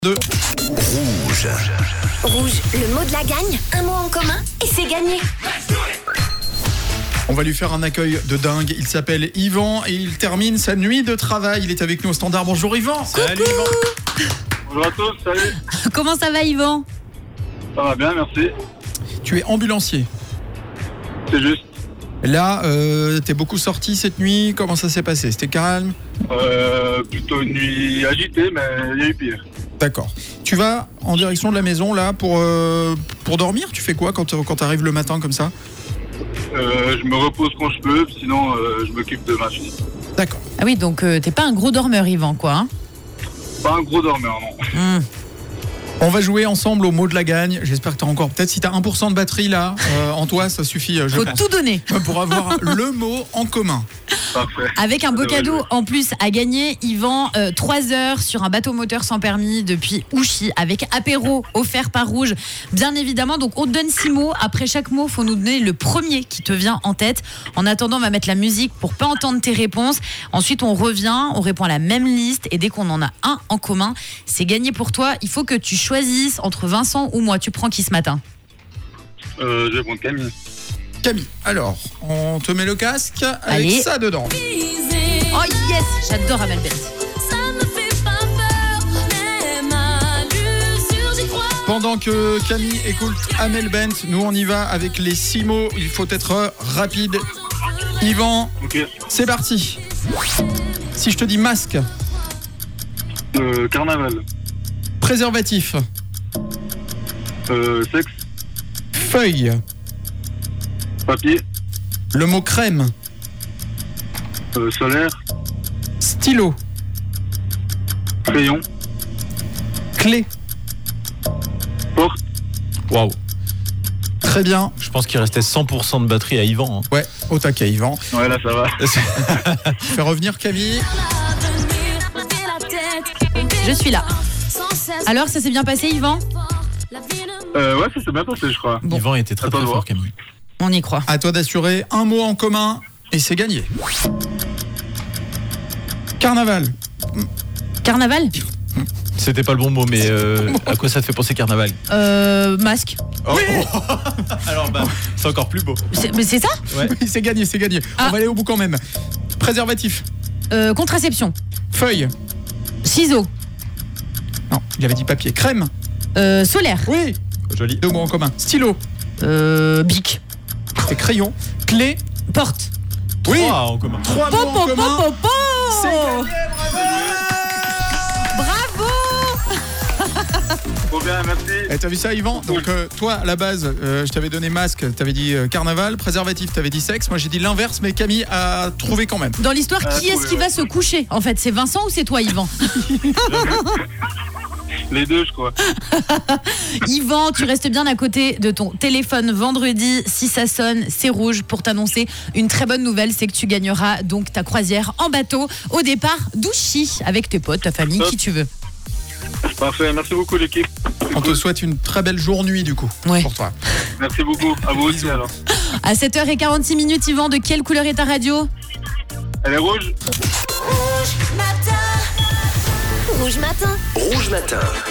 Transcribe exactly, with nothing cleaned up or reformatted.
De Rouge. Rouge, le mot de la gagne, un mot en commun et c'est gagné. On va lui faire un accueil de dingue. Il s'appelle Yvan et il termine sa nuit de travail. Il est avec nous au standard. Bonjour Yvan. Salut Yvan. Bonjour à tous, salut. Comment ça va Yvan? Ça va bien, merci. Tu es ambulancier. C'est juste. Là, euh, t'es beaucoup sorti cette nuit. Comment ça s'est passé? C'était calme? Euh, plutôt une nuit agitée, mais il y a eu pire. D'accord. Tu vas en direction de la maison là pour, euh, pour dormir? Tu fais quoi quand, quand t'arrives le matin comme ça? Euh, je me repose quand je peux, sinon euh, je m'occupe de ma fille. D'accord. Ah oui, donc euh, t'es pas un gros dormeur Yvan quoi hein? Pas un gros dormeur, non. Mmh. On va jouer ensemble au mot de la gagne. J'espère que t'as encore, peut-être si t'as un pour cent de batterie là, euh, en toi, ça suffit. Je Faut pense, tout donner. pour avoir le mot en commun. Parfait. Avec un beau Ça devrait cadeau jouer. en plus à gagner, Yvan, euh, trois heures sur un bateau moteur sans permis depuis Ouchy avec apéro offert par Rouge. Bien évidemment, donc on te donne six mots. Après chaque mot, faut nous donner le premier qui te vient en tête. En attendant, on va mettre la musique pour pas entendre tes réponses. Ensuite, on revient, on répond à la même liste et dès qu'on en a un en commun, c'est gagné pour toi. Il faut que tu choisisses entre Vincent ou moi. Tu prends qui ce matin? Euh, je vais prendre Camille. Camille, alors, on te met le casque avec Allez. ça dedans. Oh yes, j'adore Amel Bent. Pendant que Camille écoute Amel Bent, nous on y va avec les six mots. Il faut être rapide. Yvan, Ok. c'est parti. Si je te dis masque, Euh, carnaval. préservatif, Euh, sexe. feuille, Papier. le mot crème, Euh, solaire. stylo, Crayon. clé. Porte. Waouh. Très bien. Je pense qu'il restait cent pour cent de batterie à Yvan. hein. Ouais, au taquet Yvan. Ouais, là ça va. Fais revenir Camille. Je suis là. Alors, ça s'est bien passé Yvan? Euh, ouais, ça s'est bien passé, je crois. Bon. Yvan était très Attends très de fort voir. Camille. On y croit. À toi d'assurer un mot en commun et c'est gagné. Carnaval, Carnaval? C'était pas le bon mot, mais euh, à quoi ça te fait penser carnaval? Euh, masque. Oh, oh. Alors bah, c'est encore plus beau. C'est, mais c'est ça? Ouais. oui, c'est gagné, c'est gagné. Ah. On va aller au bout quand même. Préservatif, Euh, contraception. feuille. Ciseaux. Non, il avait dit papier. Crème, Euh, solaire. oui. Joli. Deux mots en commun. Stylo, Euh, bic. c'est crayon. Clé, Porte. oui. Trois en commun. Trois mots Po, en po, po, commun. po, po. C'est gagné, Bravo. Trop bien, merci. Eh, t'as vu ça, Yvan? Donc, euh, toi, à la base, euh, je t'avais donné masque, t'avais dit euh, carnaval, préservatif, t'avais dit sexe. Moi, j'ai dit l'inverse, mais Camille a trouvé quand même. Dans l'histoire, Ah, qui est-ce trouvé, qui va ouais. se coucher? En fait, c'est Vincent ou c'est toi, Yvan? Les deux, je crois. Yvan, tu restes bien à côté de ton téléphone vendredi. Si ça sonne, c'est Rouge pour t'annoncer une très bonne nouvelle, c'est que tu gagneras donc ta croisière en bateau au départ d'Ouchy avec tes potes, ta famille, Top. qui tu veux. Parfait, merci beaucoup l'équipe. On te souhaite une très belle journée, du coup, Ouais. pour toi. Merci beaucoup. À vous aussi alors. À sept heures quarante-six minutes, Yvan, de quelle couleur est ta radio? Elle est rouge. Rouge matin. Rouge Matin.